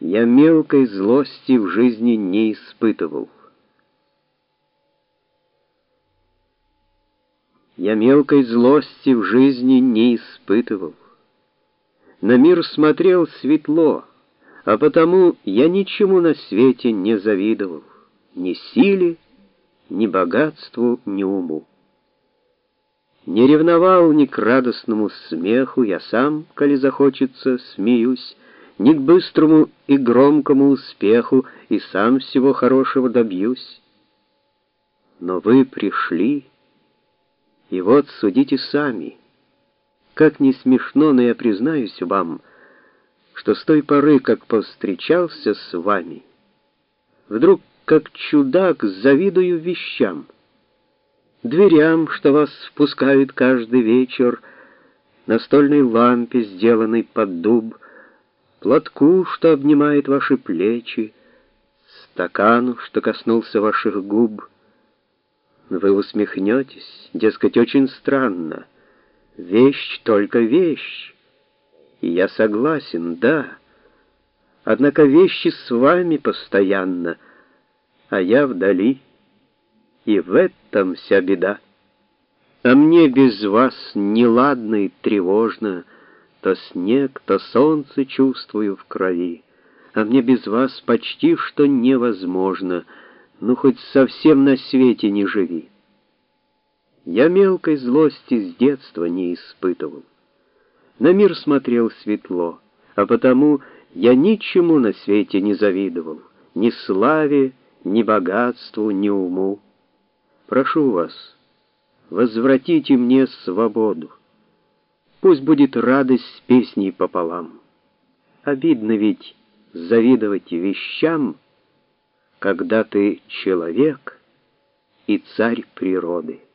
Я мелкой злости в жизни не испытывал. Я мелкой злости в жизни не испытывал. На мир смотрел светло, а потому я ничему на свете не завидовал, ни силе, ни богатству, ни уму. Не ревновал ни к радостному смеху, я сам, коли захочется, смеюсь, ни к быстрому и громкому успеху, и сам всего хорошего добьюсь. Но вы пришли, и вот судите сами. Как не смешно, но я признаюсь вам, что с той поры, как повстречался с вами, вдруг, как чудак, завидую вещам. Дверям, что вас впускают каждый вечер, настольной лампе, сделанной под дуб, платку, что обнимает ваши плечи, стакану, что коснулся ваших губ. Вы усмехнетесь, дескать, очень странно. Вещь только вещь. И я согласен, да. Однако вещи с вами постоянно, а я вдали. И в этом вся беда. А мне без вас неладно и тревожно, то снег, то солнце чувствую в крови. А мне без вас почти что невозможно, ну хоть совсем на свете не живи. Я мелкой злости с детства не испытывал. На мир смотрел светло, а потому я ничему на свете не завидовал, ни славе, ни богатству, ни уму. Прошу вас, возвратите мне свободу. Пусть будет радость с песней пополам. Обидно ведь завидовать вещам, когда ты человек и царь природы.